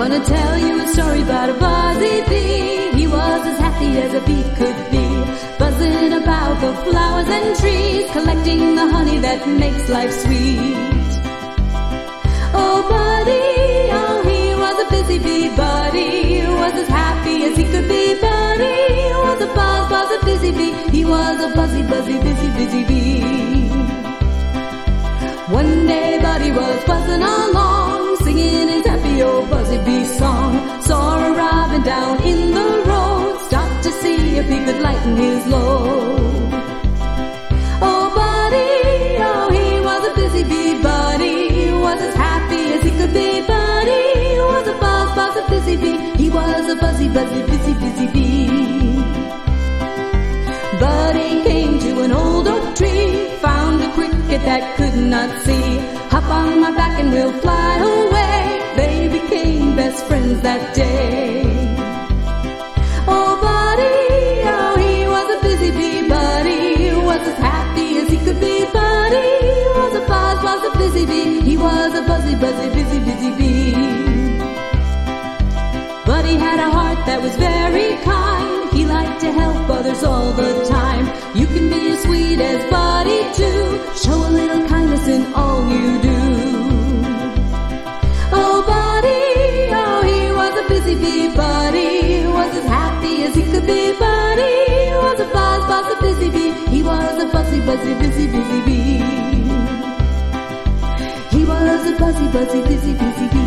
Gonna tell you a story about a buzzy bee. He was as happy as a bee could be, buzzing about the flowers and trees, collecting the honey that makes life sweet. Oh, buddy, oh, he was a busy bee, buddy, was as happy as he could be, buddy, was a buzz, a busy bee. He was a buzzy, busy bee. One day Buddy was buzzing along, singing his happy old buzzy bee song. Saw a robin down in the road, stopped to see if he could lighten his load. Oh, Buddy, oh, he was a busy bee, buddy, was as happy as he could be, buddy, was a buzz, a busy bee. He was a buzzy, busy bee. Buddy came to an old oak tree, found a cricket that could not see. Hop on my back and we'll fly away. They became best friends that day. Oh, Buddy, oh, he was a busy bee, buddy, was as happy as he could be, buddy, was a buzz, a busy bee. He was a buzzy, busy bee. Buddy had a heart that was very kind. He liked to help others all the time. You can be as sweet as Buddy too. Show a little kindness in all you do. Oh, Buddy, oh, he was a busy bee, buddy, was as happy as he could be, buddy, was a buzz, a busy bee. He was a buzzy, busy bee. He was a buzzy, busy bee.